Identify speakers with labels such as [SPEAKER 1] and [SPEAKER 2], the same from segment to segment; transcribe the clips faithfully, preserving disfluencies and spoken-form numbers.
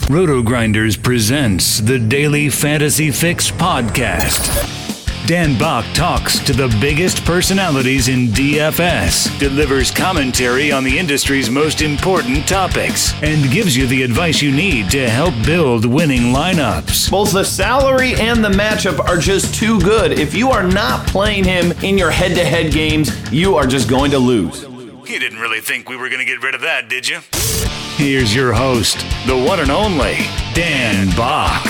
[SPEAKER 1] Roto-Grinders presents the Daily Fantasy Fix podcast. Dan Bach talks to the biggest personalities in D F S, delivers commentary on the industry's most important topics, and gives you the advice you need to help build winning lineups.
[SPEAKER 2] Both the salary and the matchup are just too good. If you are not playing him in your head-to-head games, you are just going to lose.
[SPEAKER 1] You didn't really think we were going to get rid of that, did you? Here's your host, the one and only Dan Bach.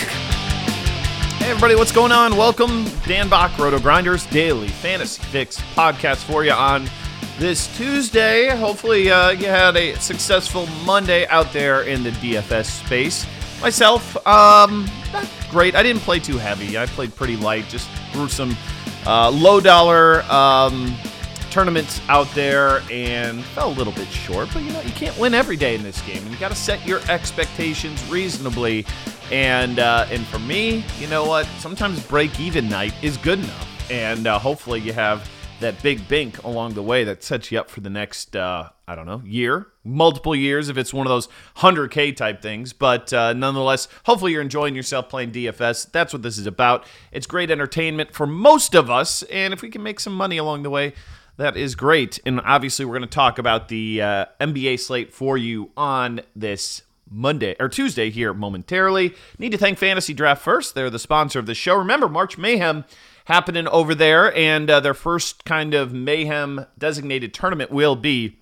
[SPEAKER 2] Hey everybody, what's going on? Welcome, Dan Bach, Roto-Grinders Daily Fantasy Fix podcast for you on this Tuesday. Hopefully uh, you had a successful Monday out there in the D F S space. Myself, um, not great. I didn't play too heavy. I played pretty light, just threw some uh, low-dollar um, tournaments out there and fell a little bit short. But, you know, you can't win every day in this game. And you got to set your expectations reasonably. And uh, and for me, you know what? Sometimes break-even night is good enough. And uh, hopefully you have that big bink along the way that sets you up for the next, uh, I don't know, year, multiple years if it's one of those one hundred K type things. But uh, nonetheless, hopefully you're enjoying yourself playing D F S. That's what this is about. It's great entertainment for most of us. And if we can make some money along the way, that is great. And obviously we're going to talk about the uh, N B A slate for you on this Monday or Tuesday here momentarily. Need to thank Fantasy Draft first. They're the sponsor of the show. Remember, March Mayhem happening over there, and uh, their first kind of Mayhem designated tournament will be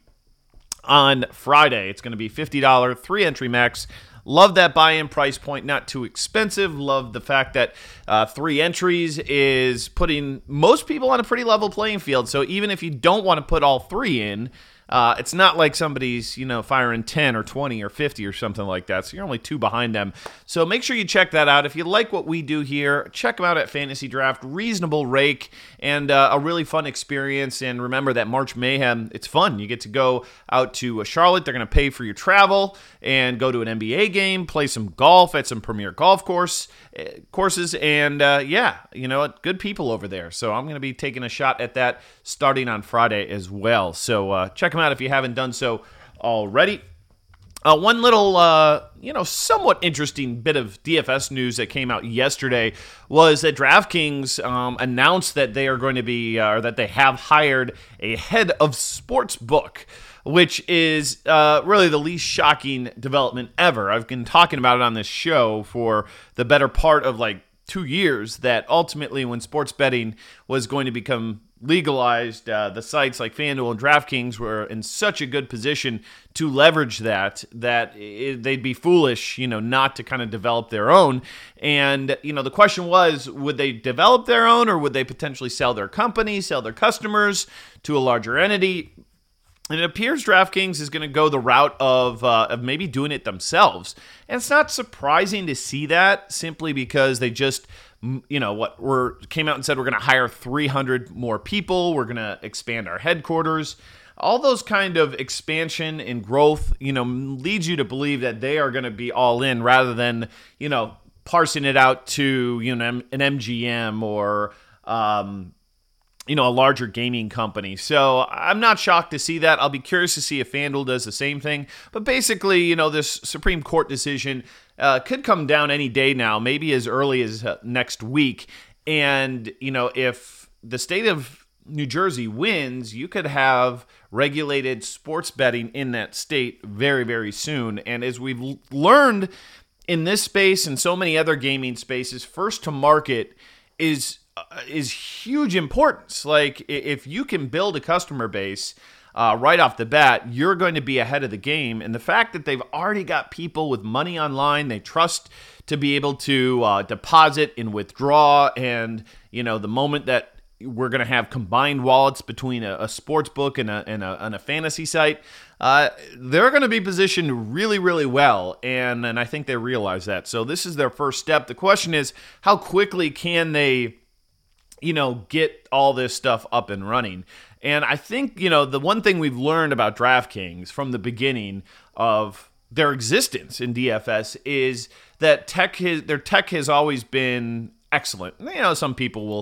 [SPEAKER 2] on Friday. It's going to be fifty dollars, three entry max. Love that buy-in price point, not too expensive. Love the fact that uh, three entries is putting most people on a pretty level playing field. So even if you don't want to put all three in, Uh, it's not like somebody's, you know, firing ten or twenty or fifty or something like that. So you're only two behind them. So make sure you check that out. If you like what we do here, check them out at Fantasy Draft. Reasonable rake and uh, a really fun experience. And remember that March Mayhem, it's fun. You get to go out to uh, Charlotte. They're going to pay for your travel and go to an N B A game, play some golf at some premier golf course uh, courses. And uh, yeah, you know what? Good people over there. So I'm going to be taking a shot at that starting on Friday as well. So uh, check them out if you haven't done so already. Uh, one little, uh, you know, somewhat interesting bit of D F S news that came out yesterday was that DraftKings um, announced that they are going to be, uh, or that they have hired a head of sportsbook, which is uh, really the least shocking development ever. I've been talking about it on this show for the better part of like two years that ultimately when sports betting was going to become legalized, uh, the sites like FanDuel and DraftKings were in such a good position to leverage that, that it, they'd be foolish, you know, not to kind of develop their own. And, you know, the question was, would they develop their own or would they potentially sell their company, sell their customers to a larger entity? And it appears DraftKings is going to go the route of uh, of maybe doing it themselves. And it's not surprising to see that simply because they just, you know, what we're came out and said we're going to hire three hundred more people. We're going to expand our headquarters. All those kind of expansion and growth, you know, leads you to believe that they are going to be all in rather than, you know, parsing it out to, you know, an M G M or, um, you know, a larger gaming company. So I'm not shocked to see that. I'll be curious to see if FanDuel does the same thing. But basically, you know, this Supreme Court decision uh, could come down any day now, maybe as early as uh, next week. And, you know, if the state of New Jersey wins, you could have regulated sports betting in that state very, very soon. And as we've l- learned in this space and so many other gaming spaces, first to market is is huge importance. Like if you can build a customer base uh, right off the bat, you're going to be ahead of the game. And the fact that they've already got people with money online, they trust to be able to uh, deposit and withdraw. And, you know, the moment that we're going to have combined wallets between a, a sports book and a, and a, and a fantasy site, uh, they're going to be positioned really, really well. And, and I think they realize that. So this is their first step. The question is, how quickly can they, you know, get all this stuff up and running? And I think, you know, the one thing we've learned about DraftKings from the beginning of their existence in D F S is that tech has, their tech has always been excellent. You know, some people will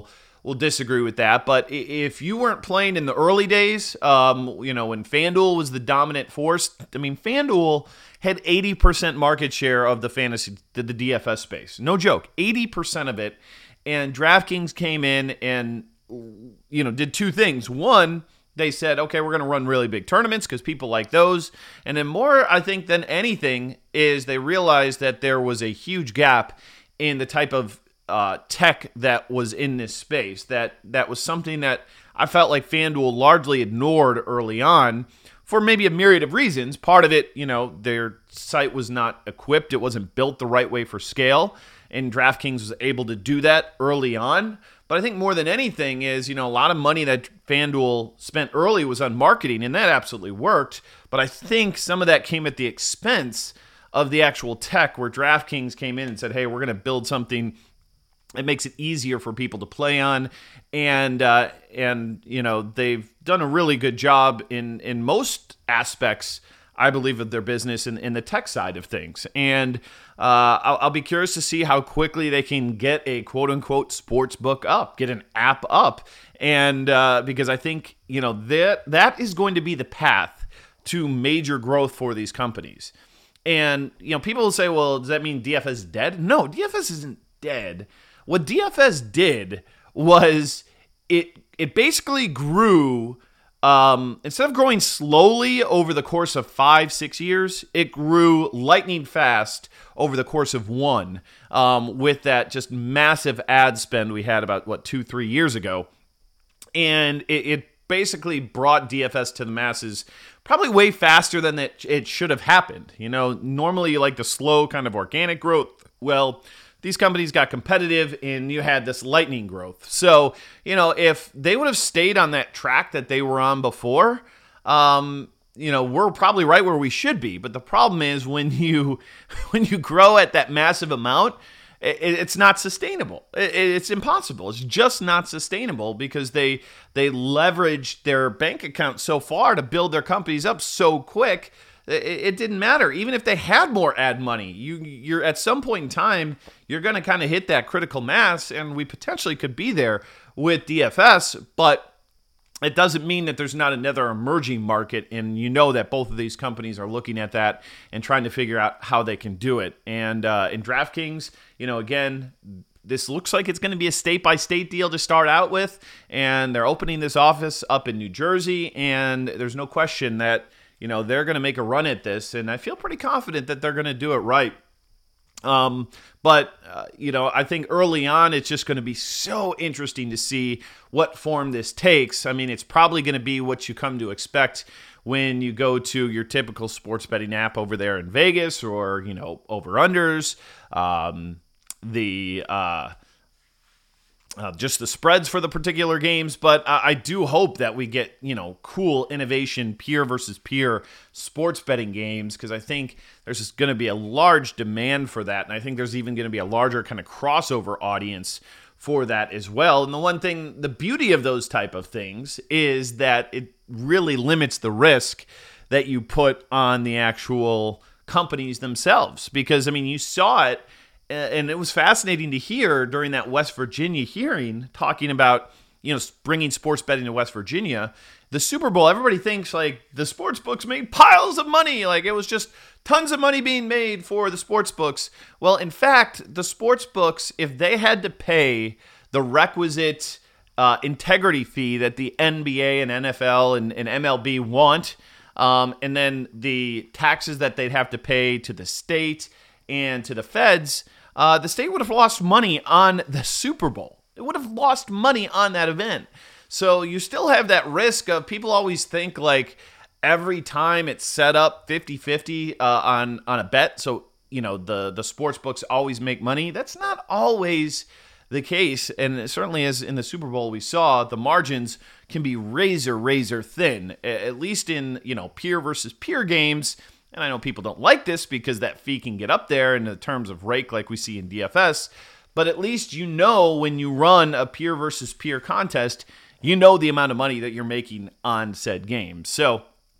[SPEAKER 2] will disagree with that. But if you weren't playing in the early days, um, you know, when FanDuel was the dominant force, I mean, FanDuel had eighty percent market share of the fantasy, the D F S space. No joke, eighty percent of it. And DraftKings came in and, you know, did two things. One, they said, okay, we're going to run really big tournaments because people like those. And then more, I think, than anything is they realized that there was a huge gap in the type of uh, tech that was in this space. That that was something that I felt like FanDuel largely ignored early on for maybe a myriad of reasons. Part of it, you know, their site was not equipped. It wasn't built the right way for scale. And DraftKings was able to do that early on. But I think more than anything is, you know, a lot of money that FanDuel spent early was on marketing, and that absolutely worked. But I think some of that came at the expense of the actual tech, where DraftKings came in and said, hey, we're going to build something that makes it easier for people to play on. And, uh, and you know, they've done a really good job in, in most aspects, I believe, of their business in, in the tech side of things. And uh, I'll, I'll be curious to see how quickly they can get a quote-unquote sports book up, get an app up. And uh, because I think, you know, that that is going to be the path to major growth for these companies. And, you know, people will say, well, does that mean D F S is dead? No, D F S isn't dead. What D F S did was it it basically grew. Um, instead of growing slowly over the course of five, six years, it grew lightning fast over the course of one, um, with that just massive ad spend we had about, what, two, three years ago. And it, it basically brought D F S to the masses probably way faster than it, it should have happened. You know, normally you like the slow kind of organic growth. Well, these companies got competitive and you had this lightning growth. So, you know, if they would have stayed on that track that they were on before, um, you know, we're probably right where we should be. But the problem is when you when you grow at that massive amount, it, it's not sustainable. It, it's impossible. It's just not sustainable because they they leverage their bank account so far to build their companies up so quick. It didn't matter. Even if they had more ad money, you, you're at some point in time, you're going to kind of hit that critical mass, and we potentially could be there with D F S, but it doesn't mean that there's not another emerging market, and you know that both of these companies are looking at that and trying to figure out how they can do it. And uh, in DraftKings, you know, again, this looks like it's going to be a state-by-state deal to start out with, and they're opening this office up in New Jersey, and there's no question that you know, they're going to make a run at this, and I feel pretty confident that they're going to do it right. Um, but, uh, you know, I think early on it's just going to be so interesting to see what form this takes. I mean, it's probably going to be what you come to expect when you go to your typical sports betting app over there in Vegas or, you know, over-unders, um, the... Uh, Uh, just the spreads for the particular games, but I, I do hope that we get, you know, cool innovation, peer versus peer sports betting games, because I think there's just going to be a large demand for that, and I think there's even going to be a larger kind of crossover audience for that as well. And the one thing, the beauty of those type of things is that it really limits the risk that you put on the actual companies themselves, because, I mean, you saw it. And it was fascinating to hear during that West Virginia hearing talking about, you know, bringing sports betting to West Virginia. The Super Bowl, everybody thinks like the sports books made piles of money. Like it was just tons of money being made for the sports books. Well, in fact, the sports books, if they had to pay the requisite uh, integrity fee that the N B A and N F L and, and M L B want, um, and then the taxes that they'd have to pay to the state and to the feds, uh, the state would have lost money on the Super Bowl. It would have lost money on that event. So you still have that risk of people always think like every time it's set up fifty-fifty uh, on, on a bet. So, you know, the, the sports books always make money. That's not always the case. And certainly as in the Super Bowl we saw, the margins can be razor, razor thin, at least in, you know, peer versus peer games. And I know people don't like this because that fee can get up there in the terms of rake like we see in D F S. But at least you know when you run a peer versus peer contest, you know the amount of money that you're making on said game. So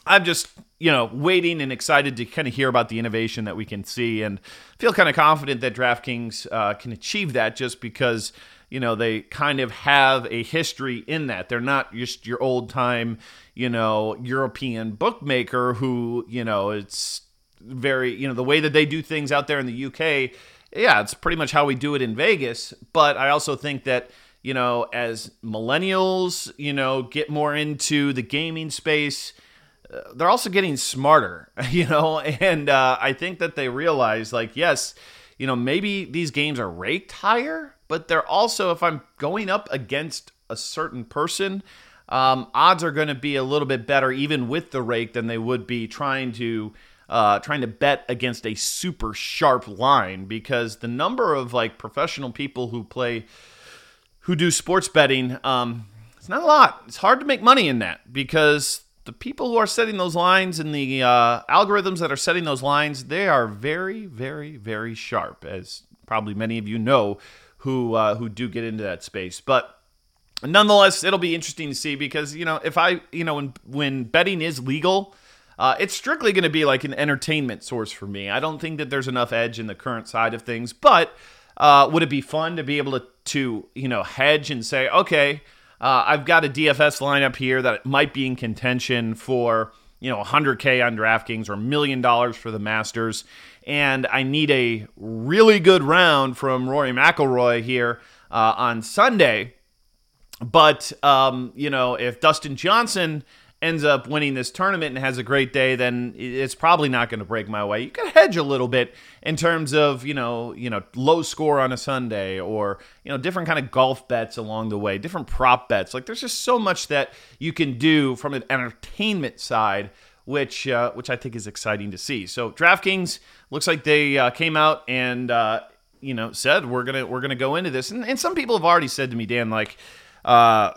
[SPEAKER 2] I'm just, you know, waiting and excited to kind of hear about the innovation that we can see, and feel kind of confident that DraftKings uh, can achieve that just because, you know, they kind of have a history in that. They're not just your old time, you know, European bookmaker who, you know, it's very, you know, the way that they do things out there in the U K, yeah, it's pretty much how we do it in Vegas. But I also think that, you know, as millennials, you know, get more into the gaming space, uh, they're also getting smarter, you know, and uh, I think that they realize, like, yes, you know, maybe these games are raked higher, but they're also, if I'm going up against a certain person, um, odds are going to be a little bit better, even with the rake, than they would be trying to uh, trying to bet against a super sharp line, because the number of like professional people who play, who do sports betting, um, it's not a lot. It's hard to make money in that, because the people who are setting those lines and the uh, algorithms that are setting those lines, they are very, very, very sharp, as probably many of you know who uh, who do get into that space. But nonetheless, it'll be interesting to see, because, you know, if I, you know, when when betting is legal, uh, it's strictly going to be like an entertainment source for me. I don't think that there's enough edge in the current side of things, but uh, would it be fun to be able to, to you know, hedge and say, okay, Uh, I've got a D F S lineup here that might be in contention for, you know, one hundred K on DraftKings or a million dollars for the Masters, and I need a really good round from Rory McIlroy here uh, on Sunday. But, um, you know, if Dustin Johnson ends up winning this tournament and has a great day, then it's probably not going to break my way. You can hedge a little bit in terms of, you know, you know, low score on a Sunday, or, you know, different kind of golf bets along the way, different prop bets. Like, there's just so much that you can do from an entertainment side, which uh, which I think is exciting to see. So DraftKings looks like they uh, came out and uh, you know, said we're gonna we're gonna go into this, and, and some people have already said to me, Dan, like, uh,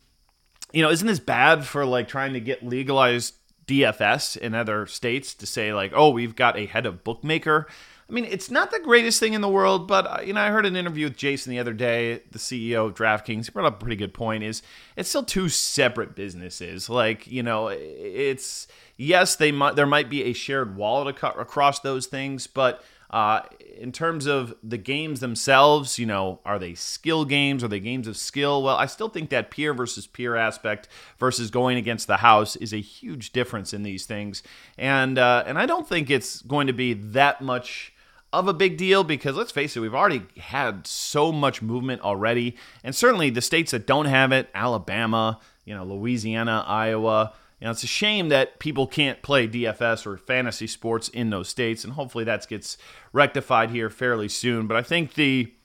[SPEAKER 2] you know, isn't this bad for like trying to get legalized D F S in other states to say like, oh, we've got a head of bookmaker? I mean, it's not the greatest thing in the world, but, uh, you know, I heard an interview with Jason the other day, the C E O of DraftKings. He brought up a pretty good point, is it's still two separate businesses. Like, you know, it's, yes, they might, there might be a shared wallet ac- across those things, but uh, in terms of the games themselves, you know, are they skill games? Are they games of skill? Well, I still think that peer versus peer aspect versus going against the house is a huge difference in these things. And, uh, and I don't think it's going to be that much of a big deal, because let's face it, we've already had so much movement already, and certainly the states that don't have it, Alabama, you know, Louisiana, Iowa, you know, it's a shame that people can't play D F S or fantasy sports in those states, and hopefully that gets rectified here fairly soon. But I think the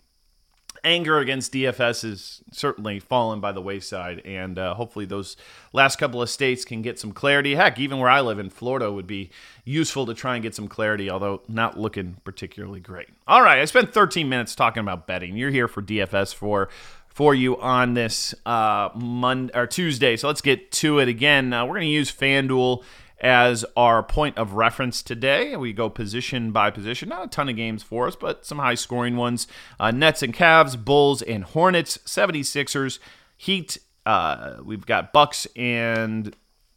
[SPEAKER 2] anger against D F S is certainly fallen by the wayside, and uh, hopefully those last couple of states can get some clarity. Heck, even where I live in Florida would be useful to try and get some clarity, although not looking particularly great. All right, I spent thirteen minutes talking about betting. You're here for D F S for for you on this uh, Monday or Tuesday, so let's get to it again. Uh, we're going to use FanDuel as our point of reference today. We go position by position. Not a ton of games for us, but some high-scoring ones. Uh, Nets and Cavs, Bulls and Hornets, seventy-sixers, Heat. Uh, we've got Bucks and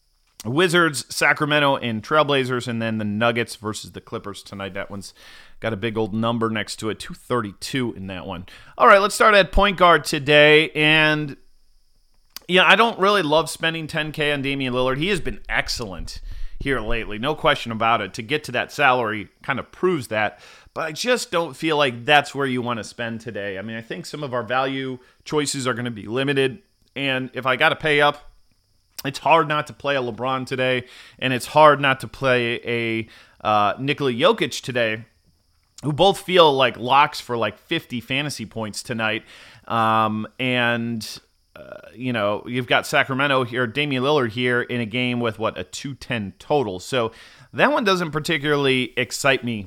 [SPEAKER 2] Wizards, Sacramento and Trailblazers, and then the Nuggets versus the Clippers tonight. That one's got a big old number next to it, two thirty-two in that one. All right, let's start at point guard today, and yeah, I don't really love spending ten K on Damian Lillard. He has been excellent here lately, no question about it. To get to that salary kind of proves that, but I just don't feel like that's where you want to spend today. I mean, I think some of our value choices are going to be limited, and if I got to pay up, it's hard not to play a LeBron today, and it's hard not to play a uh, Nikola Jokic today, who both feel like locks for like fifty fantasy points tonight. Um, and, uh, you know, you've got Sacramento here, Damian Lillard here in a game with, what, a two ten total. So that one doesn't particularly excite me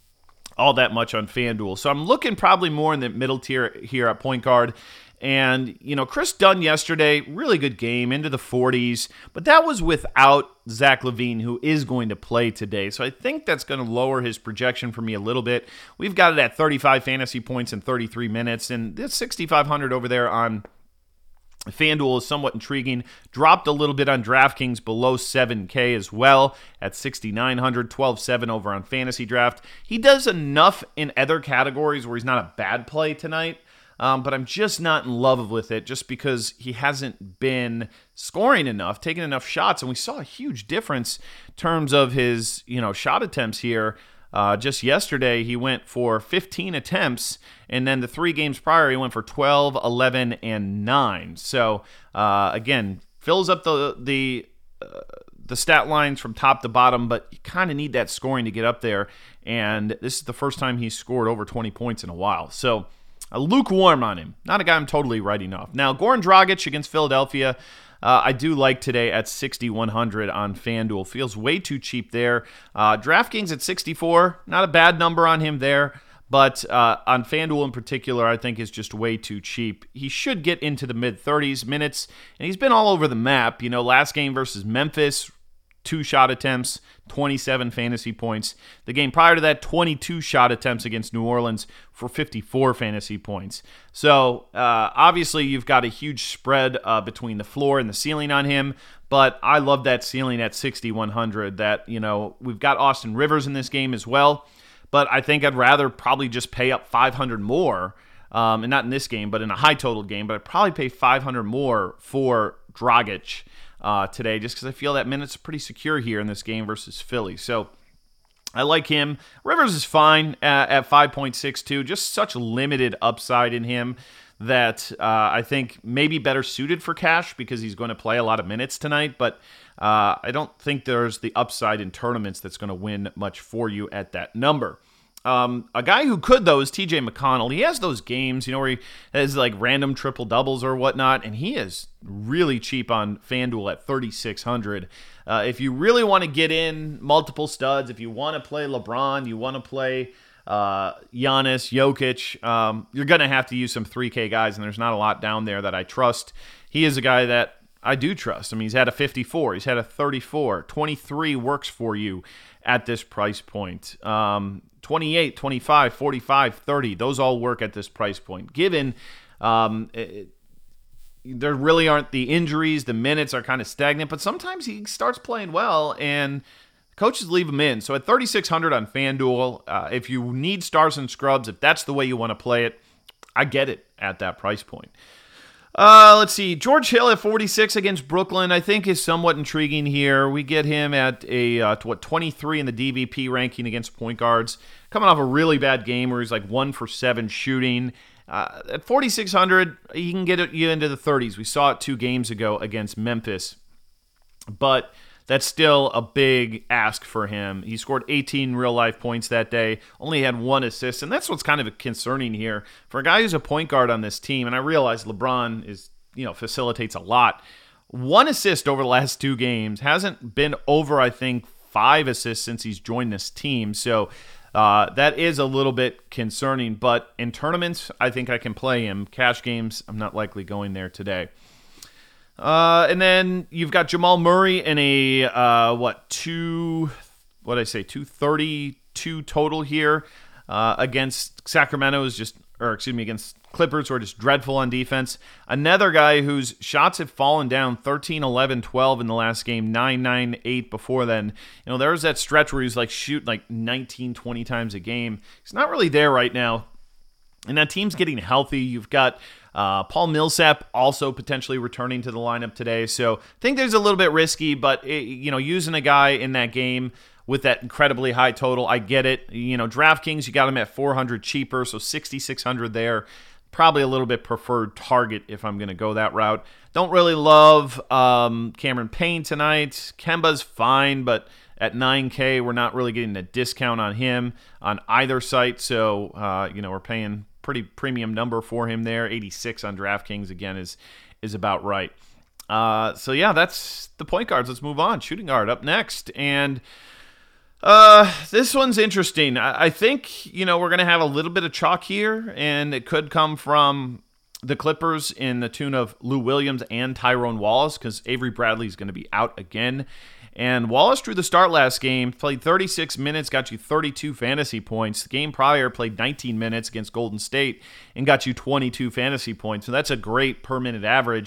[SPEAKER 2] all that much on FanDuel. So I'm looking probably more in the middle tier here at point guard. And, you know, Chris Dunn yesterday, really good game, into the forties, but that was without Zach LaVine, who is going to play today. So I think that's going to lower his projection for me a little bit. We've got it at thirty-five fantasy points in thirty-three minutes, and it's sixty-five hundred over there on FanDuel is somewhat intriguing. Dropped a little bit on DraftKings below seven K as well at sixty-nine hundred, twelve seven over on Fantasy Draft. He does enough in other categories where he's not a bad play tonight, um, but I'm just not in love with it just because he hasn't been scoring enough, taking enough shots, and we saw a huge difference in terms of his, you know, shot attempts here. Uh, just yesterday, he went for fifteen attempts, and then the three games prior, he went for twelve, eleven, and nine. So, uh, again, fills up the the uh, the stat lines from top to bottom, but you kind of need that scoring to get up there, and this is the first time he's scored over twenty points in a while. So, uh, lukewarm on him. Not a guy I'm totally writing off. Now, Goran Dragic against Philadelphia, Uh, I do like today at sixty-one hundred on FanDuel. Feels way too cheap there. Uh, DraftKings at sixty-four, not a bad number on him there, but uh, on FanDuel in particular, I think is just way too cheap. He should get into the mid-thirties minutes, and he's been all over the map. You know, last game versus Memphis, two shot attempts, twenty-seven fantasy points. The game prior to that, twenty-two shot attempts against New Orleans for fifty-four fantasy points. So, uh, obviously, you've got a huge spread uh, between the floor and the ceiling on him, but I love that ceiling at sixty-one hundred. That, you know, we've got Austin Rivers in this game as well, but I think I'd rather probably just pay up five hundred more, um, and not in this game, but in a high total game, but I'd probably pay five hundred more for Dragic Uh, today, just because I feel that minutes are pretty secure here in this game versus Philly. So I like him. Rivers is fine at, at five point six two. Just such limited upside in him that uh, I think maybe better suited for cash because he's going to play a lot of minutes tonight. But uh, I don't think there's the upside in tournaments that's going to win much for you at that number. Um, a guy who could, though, is T J McConnell. He has those games, you know, where he has like random triple doubles or whatnot, and he is really cheap on FanDuel at thirty-six hundred. Uh, if you really want to get in multiple studs, if you want to play LeBron, you want to play uh, Giannis, Jokic, um, you're going to have to use some three K guys, and there's not a lot down there that I trust. He is a guy that I do trust. I mean, he's had a fifty-four, he's had a thirty-four, twenty-three works for you at this price point. Um, twenty-eight, twenty-five, forty-five, thirty, those all work at this price point. Given um, it, there really aren't the injuries, the minutes are kind of stagnant, but sometimes he starts playing well and coaches leave him in. So at thirty-six hundred on FanDuel, uh, if you need stars and scrubs, if that's the way you want to play it, I get it at that price point. Uh, let's see. George Hill at forty-six against Brooklyn, I think is somewhat intriguing here. We get him at a uh, what twenty-three in the D V P ranking against point guards, coming off a really bad game where he's like one for seven shooting. Uh, at forty-six hundred, he can get you into the thirties. We saw it two games ago against Memphis, but that's still a big ask for him. He scored eighteen real-life points that day, only had one assist, and that's what's kind of concerning here. For a guy who's a point guard on this team, and I realize LeBron is, you know, facilitates a lot, one assist over the last two games, hasn't been over, I think, five assists since he's joined this team, so uh, that is a little bit concerning, but in tournaments, I think I can play him. Cash games, I'm not likely going there today. Uh, and then you've got Jamal Murray in a, uh, what, two, what did I say, two thirty-two total here uh, against Sacramento is just, or excuse me, against Clippers who are just dreadful on defense. Another guy whose shots have fallen down thirteen, eleven, twelve in the last game, nine, nine, eight before then. You know, there was that stretch where he was like shooting like nineteen, twenty times a game. He's not really there right now. And that team's getting healthy. You've got uh, Paul Millsap also potentially returning to the lineup today. So I think there's a little bit risky, but it, you know, using a guy in that game with that incredibly high total, I get it. You know, DraftKings, you got him at four hundred cheaper, so sixty-six hundred there. Probably a little bit preferred target if I'm going to go that route. Don't really love um, Cameron Payne tonight. Kemba's fine, but at nine K, we're not really getting a discount on him on either site. So, uh, you know, we're paying pretty premium number for him there. eighty-six on DraftKings, again, is is about right. Uh, so, yeah, that's the point guards. Let's move on. Shooting guard up next. And uh, this one's interesting. I, I think, you know, we're going to have a little bit of chalk here, and it could come from the Clippers in the tune of Lou Williams and Tyrone Wallace, because Avery Bradley is going to be out again. And Wallace drew the start last game, played thirty-six minutes, got you thirty-two fantasy points. The game prior played nineteen minutes against Golden State and got you twenty-two fantasy points. So that's a great per minute average.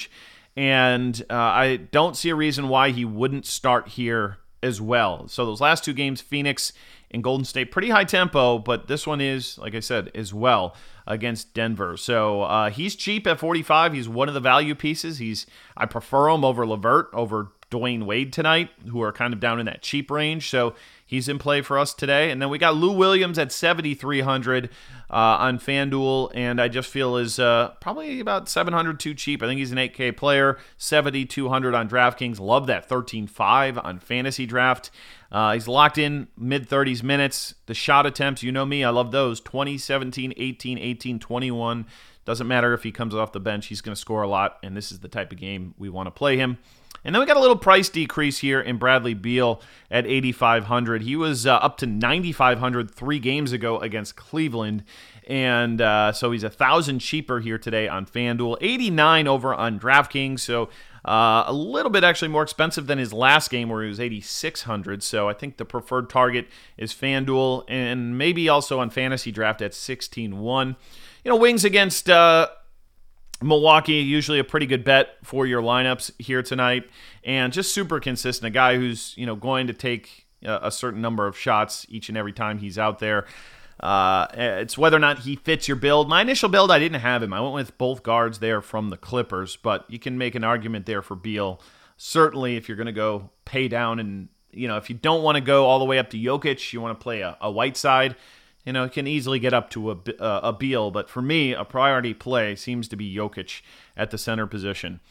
[SPEAKER 2] And uh, I don't see a reason why he wouldn't start here as well. So those last two games, Phoenix and Golden State, pretty high tempo, but this one is, like I said, as well against Denver. So uh, he's cheap at forty-five. He's one of the value pieces. He's I prefer him over LeVert, over Dwayne Wade tonight, who are kind of down in that cheap range. So he's in play for us today. And then we got Lou Williams at seventy-three hundred uh, on FanDuel, and I just feel is uh, probably about seven hundred too cheap. I think he's an eight K player, seventy-two hundred on DraftKings. Love that thirteen five on Fantasy Draft. Uh, he's locked in mid-thirties minutes. The shot attempts, you know me, I love those. twenty, seventeen, eighteen, eighteen, twenty-one. Doesn't matter if he comes off the bench. He's going to score a lot, and this is the type of game we want to play him. And then we got a little price decrease here in Bradley Beal at eighty-five hundred. He was uh, up to ninety-five hundred three games ago against Cleveland, and uh, so he's one thousand cheaper here today on FanDuel. eighty-nine over on DraftKings, so uh, a little bit actually more expensive than his last game where he was eighty-six hundred. So I think the preferred target is FanDuel, and maybe also on Fantasy Draft at sixteen one. You know, Wings against Uh, Milwaukee, usually a pretty good bet for your lineups here tonight, and just super consistent. A guy who's, you know, going to take a, a certain number of shots each and every time he's out there. Uh, it's whether or not he fits your build. My initial build, I didn't have him. I went with both guards there from the Clippers, but you can make an argument there for Beal. Certainly, if you're going to go pay down, and you know, if you don't want to go all the way up to Jokic, you want to play a, a Whiteside. You know, it can easily get up to a, uh, a Beal, but for me, a priority play seems to be Jokic at the center position.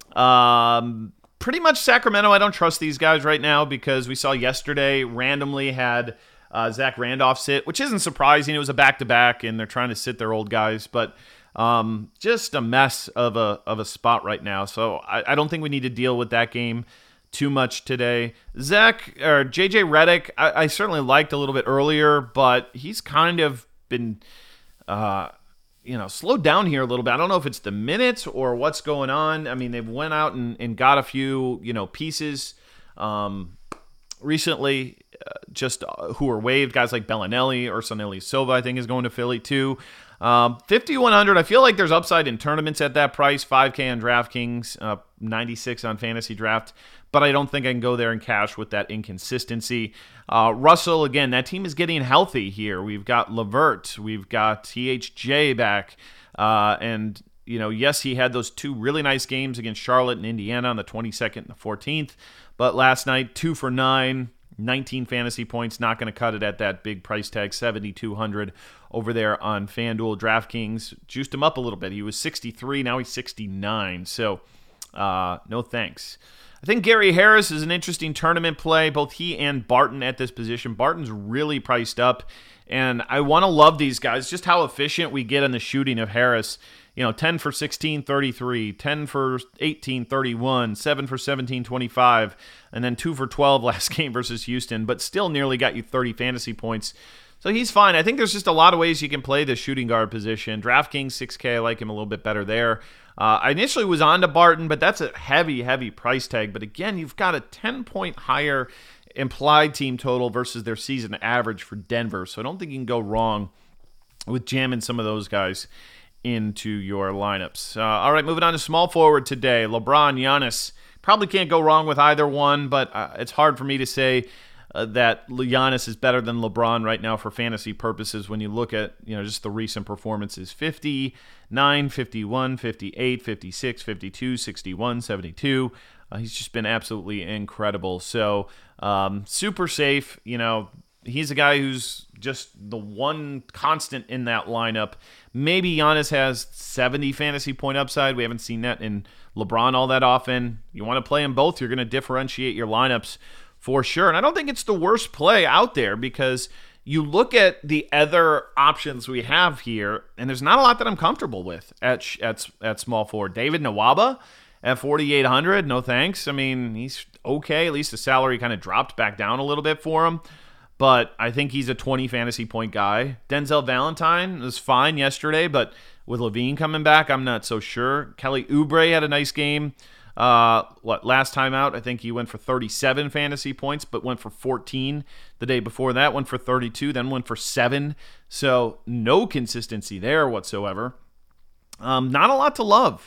[SPEAKER 2] Um, pretty much Sacramento, I don't trust these guys right now because we saw yesterday randomly had uh, Zach Randolph sit, which isn't surprising. It was a back-to-back, and they're trying to sit their old guys, but um, just a mess of a of a spot right now. So I, I don't think we need to deal with that game too much today. Zach or J J Redick, I, I certainly liked a little bit earlier, but he's kind of been, uh, you know, slowed down here a little bit. I don't know if it's the minutes or what's going on. I mean, they've went out and, and got a few, you know, pieces um, recently, uh, just uh, who are waived. Guys like Bellinelli or Sonelli Silva, I think, is going to Philly too. Um, fifty-one hundred, I feel like there's upside in tournaments at that price. five K on DraftKings, uh, ninety-six on Fantasy Draft. But I don't think I can go there and cash with that inconsistency. Uh, Russell, again, that team is getting healthy here. We've got LeVert. We've got T H J back. Uh, and, you know, yes, he had those two really nice games against Charlotte and Indiana on the twenty-second and the fourteenth. But last night, two for nine, nineteen fantasy points. Not going to cut it at that big price tag, seventy-two hundred over there on FanDuel. DraftKings juiced him up a little bit. He was sixty-three. Now he's sixty-nine. So uh, no thanks. I think Gary Harris is an interesting tournament play, both he and Barton at this position. Barton's really priced up, and I want to love these guys, just how efficient we get on the shooting of Harris. You know, ten for sixteen, thirty-three, ten for eighteen, thirty-one, seven for seventeen, twenty-five, and then two for twelve last game versus Houston, but still nearly got you thirty fantasy points. So he's fine. I think there's just a lot of ways you can play the shooting guard position. DraftKings six K, I like him a little bit better there. Uh, I initially was on to Barton, but that's a heavy, heavy price tag. But again, you've got a ten-point higher implied team total versus their season average for Denver. So I don't think you can go wrong with jamming some of those guys into your lineups. Uh, all right, moving on to small forward today. LeBron, Giannis. Probably can't go wrong with either one, but uh, it's hard for me to say Uh, that Giannis is better than LeBron right now for fantasy purposes when you look at, you know, just the recent performances. fifty-nine, fifty-one, fifty-eight, fifty-six, fifty-two, sixty-one, seventy-two. Uh, he's just been absolutely incredible. So um, super safe. You know, he's a guy who's just the one constant in that lineup. Maybe Giannis has seventy fantasy point upside. We haven't seen that in LeBron all that often. You want to play them both. You're going to differentiate your lineups for sure. And I don't think it's the worst play out there because you look at the other options we have here, and there's not a lot that I'm comfortable with at at, at small forward. David Nwaba at forty-eight hundred, no thanks. I mean, he's okay. At least the salary kind of dropped back down a little bit for him. But I think he's a twenty fantasy point guy. Denzel Valentine was fine yesterday, but with Levine coming back, I'm not so sure. Kelly Oubre had a nice game. Uh, what last time out, I think he went for thirty-seven fantasy points, but went for fourteen the day before that, went for thirty-two, then went for seven. So no consistency there whatsoever. Um, not a lot to love.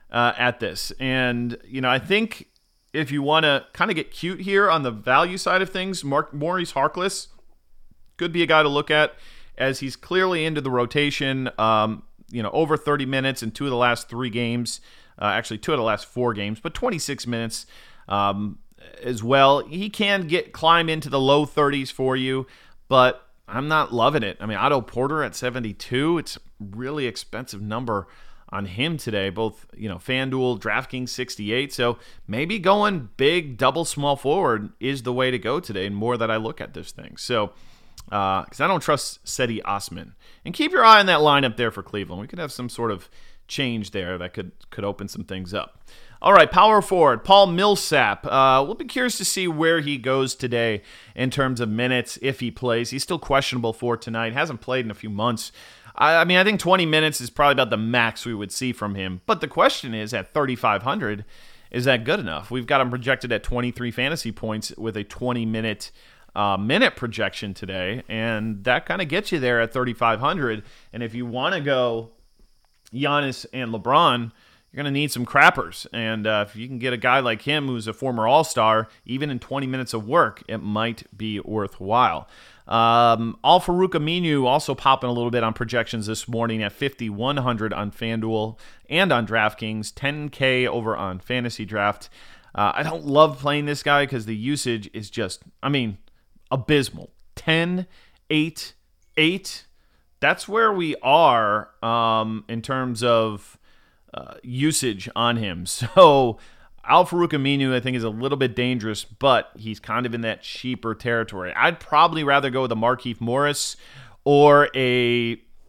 [SPEAKER 2] uh, at this. And, you know, I think if you want to kind of get cute here on the value side of things, Mark, Maurice Harkless could be a guy to look at as he's clearly into the rotation, um, you know, over thirty minutes in two of the last three games, uh, actually two of the last four games, but twenty-six minutes um, as well. He can get climb into the low thirties for you, but I'm not loving it. I mean, Otto Porter at seventy-two, it's a really expensive number on him today, both, you know, FanDuel, DraftKings sixty-eight. So maybe going big double small forward is the way to go today, and more that I look at this thing. So, because uh, I don't trust Seti Osman. And keep your eye on that lineup there for Cleveland. We could have some sort of change there that could, could open some things up. All right, power forward, Paul Millsap. Uh, we'll be curious to see where he goes today in terms of minutes, if he plays. He's still questionable for tonight. Hasn't played in a few months. I, I mean, I think twenty minutes is probably about the max we would see from him. But the question is, at thirty-five hundred, is that good enough? We've got him projected at twenty-three fantasy points with a twenty-minute uh, minute projection today, and that kind of gets you there at thirty-five hundred. And if you want to go Giannis and LeBron, you're going to need some crappers. And uh, if you can get a guy like him who's a former All-Star, even in twenty minutes of work, it might be worthwhile. Um, Al-Farouq Aminu also popping a little bit on projections this morning at fifty-one hundred on FanDuel and on DraftKings, ten K over on Fantasy Draft. Uh, I don't love playing this guy because the usage is just, I mean, abysmal. ten, eight, eight. That's where we are um, in terms of uh, usage on him. So Al-Farouq Aminu, I think, is a little bit dangerous, but he's kind of in that cheaper territory. I'd probably rather go with a Markieff Morris or a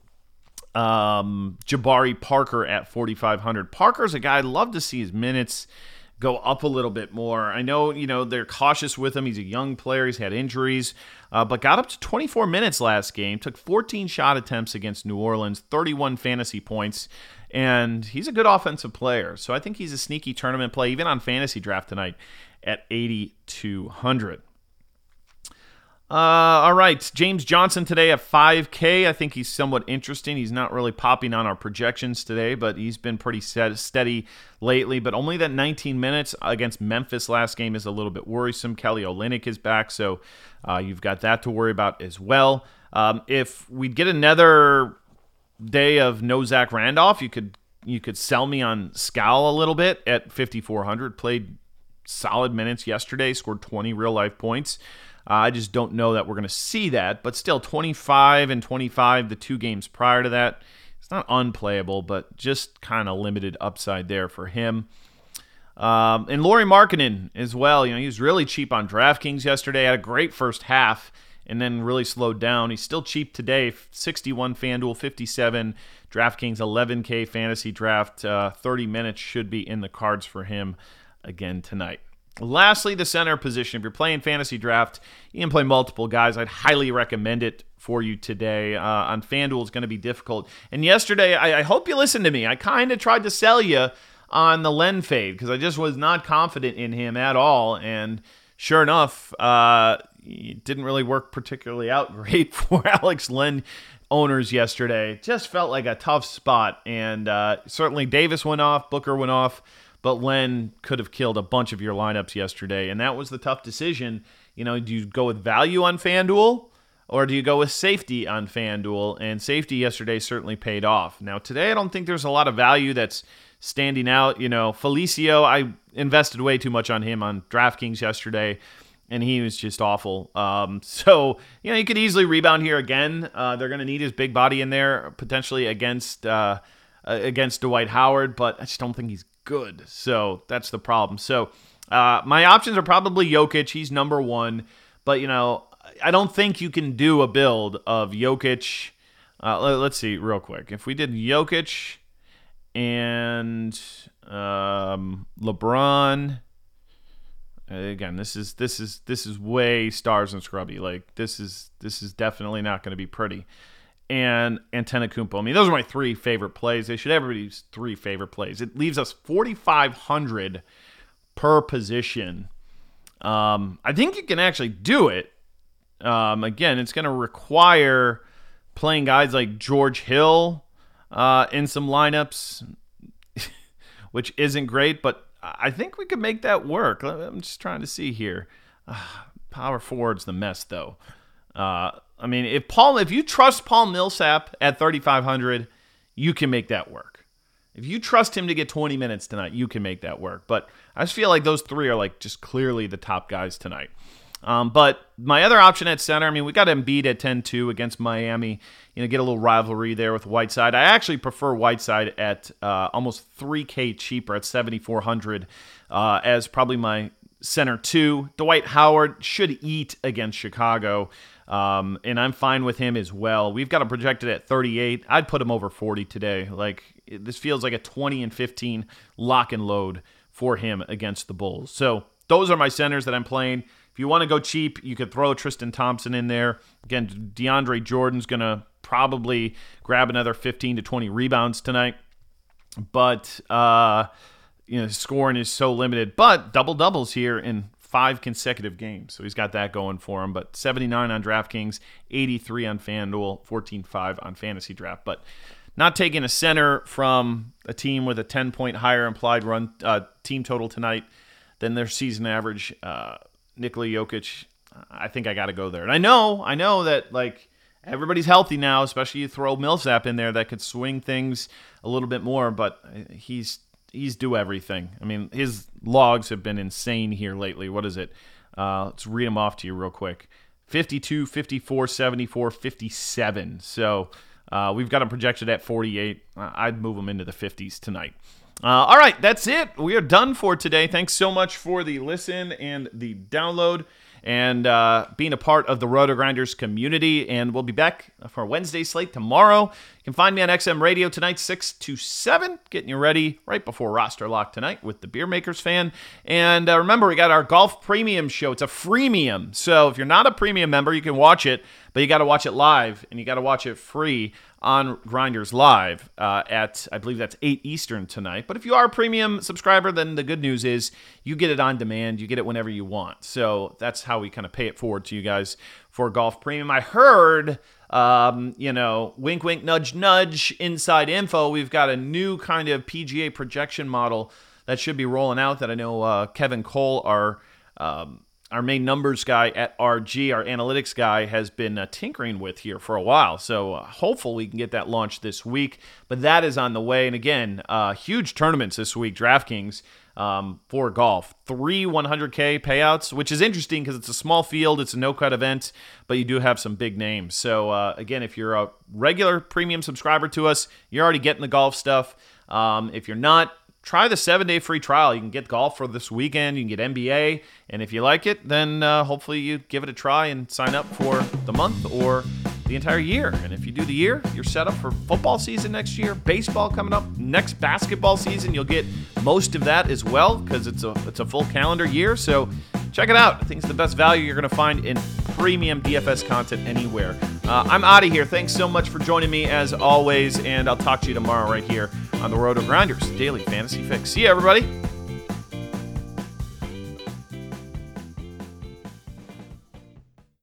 [SPEAKER 2] um, Jabari Parker at forty-five hundred. Parker's a guy I'd love to see his minutes go up a little bit more. I know, you know, they're cautious with him. He's a young player. He's had injuries, uh, but got up to twenty-four minutes last game. Took fourteen shot attempts against New Orleans, thirty-one fantasy points, and he's a good offensive player. So I think he's a sneaky tournament play, even on Fantasy Draft tonight at eighty-two hundred. Uh, all right, James Johnson today at five K. I think he's somewhat interesting. He's not really popping on our projections today, but he's been pretty set, steady lately. But only that nineteen minutes against Memphis last game is a little bit worrisome. Kelly Olynyk is back, so uh, you've got that to worry about as well. Um, if we get another day of no Zach Randolph, you could you could sell me on Scal a little bit at fifty-four hundred. Played solid minutes yesterday, scored twenty real-life points. Uh, I just don't know that we're going to see that, but still twenty-five and twenty-five the two games prior to that. It's not unplayable, but just kind of limited upside there for him. Um, and Lauri Markkanen as well. You know, he was really cheap on DraftKings yesterday. Had a great first half and then really slowed down. He's still cheap today. sixty-one FanDuel, fifty-seven DraftKings, eleven K Fantasy Draft. Uh, thirty minutes should be in the cards for him again tonight. Lastly, the center position. If you're playing Fantasy Draft, you can play multiple guys. I'd highly recommend it for you today. Uh, on FanDuel, it's going to be difficult. And yesterday, I, I hope you listened to me. I kind of tried to sell you on the Len fade because I just was not confident in him at all. And sure enough, uh, it didn't really work particularly out great for Alex Len owners yesterday. Just felt like a tough spot. And uh, certainly Davis went off, Booker went off. But Len could have killed a bunch of your lineups yesterday, and that was the tough decision. You know, do you go with value on FanDuel, or do you go with safety on FanDuel? And safety yesterday certainly paid off. Now, today I don't think there's a lot of value that's standing out. You know, Felicio, I invested way too much on him on DraftKings yesterday, and he was just awful. Um, so, you know, you could easily rebound here again. Uh, they're going to need his big body in there, potentially against, uh, against Dwight Howard, but I just don't think he's good. So that's the problem. So uh, my options are probably Jokic. He's number one. But, you know, I don't think you can do a build of Jokic. Uh, let's see real quick. If we did Jokic and um, LeBron, again, this is this is this is way stars and scrubby. Like this is this is definitely not going to be pretty. And Antetokounmpo. I mean, those are my three favorite plays. They should everybody's three favorite plays. It leaves us forty-five hundred per position. Um, I think you can actually do it. Um, again, it's going to require playing guys like George Hill uh, in some lineups, which isn't great, but I think we could make that work. I'm just trying to see here. Uh, power forward's the mess, though. Uh, I mean, if Paul, if you trust Paul Millsap at thirty-five hundred, you can make that work. If you trust him to get twenty minutes tonight, you can make that work. But I just feel like those three are like just clearly the top guys tonight. Um, but my other option at center, I mean, we got Embiid at ten two against Miami. You know, get a little rivalry there with Whiteside. I actually prefer Whiteside at uh, almost three K cheaper at seventy-four hundred uh, as probably my center two. Dwight Howard should eat against Chicago. Um, and I'm fine with him as well. We've got him projected at thirty-eight. I'd put him over forty today. Like, this feels like a twenty and fifteen lock and load for him against the Bulls. So those are my centers that I'm playing. If you want to go cheap, you could throw Tristan Thompson in there. Again, DeAndre Jordan's going to probably grab another fifteen to twenty rebounds tonight. But, uh, you know, scoring is so limited. But double-doubles here in five consecutive games. So he's got that going for him. But seventy-nine on DraftKings, eighty-three on FanDuel, fourteen five on Fantasy Draft. But not taking a center from a team with a ten-point higher implied run uh, team total tonight than their season average, uh, Nikola Jokic, I think I got to go there. And I know, I know that, like, everybody's healthy now, especially you throw Millsap in there that could swing things a little bit more, but he's he's do everything. I mean, his logs have been insane here lately. What is it? Uh, let's read them off to you real quick. fifty-two, fifty-four, seventy-four, fifty-seven. So uh, we've got him projected at forty-eight. I'd move him into the fifties tonight. Uh, all right, that's it. We are done for today. Thanks so much for the listen and the download and uh, being a part of the RotoGrinders community. And we'll be back for our Wednesday slate tomorrow. You can find me on X M Radio tonight, six to seven, getting you ready right before roster lock tonight with the Beer Makers fan. And uh, remember, we got our Golf Premium show. It's a freemium. So if you're not a premium member, you can watch it, but you got to watch it live, and you got to watch it free on Grinders Live uh, at, I believe that's eight Eastern tonight. But if you are a premium subscriber, then the good news is you get it on demand. You get it whenever you want. So that's how we kind of pay it forward to you guys for Golf Premium. I heard, um, you know, wink, wink, nudge, nudge, inside info. We've got a new kind of P G A projection model that should be rolling out that I know uh, Kevin Cole, our um, our main numbers guy at R G, our analytics guy, has been uh, tinkering with here for a while. So uh, hopefully we can get that launched this week. But that is on the way. And again, uh, huge tournaments this week, DraftKings, um, for golf. Three one hundred K payouts, which is interesting because it's a small field. It's a no-cut event, but you do have some big names. So uh, again, if you're a regular premium subscriber to us, you're already getting the golf stuff. Um, if you're not, try the seven-day free trial. You can get golf for this weekend. You can get N B A. And if you like it, then uh, hopefully you give it a try and sign up for the month or the entire year. And if you do the year, you're set up for football season next year, baseball coming up, next basketball season. You'll get most of that as well because it's a, it's a full calendar year. So check it out. I think it's the best value you're going to find in premium D F S content anywhere. Uh, I'm out of here. Thanks so much for joining me as always, and I'll talk to you tomorrow right here on the RotoGrinders Daily Fantasy Fix. See you, everybody.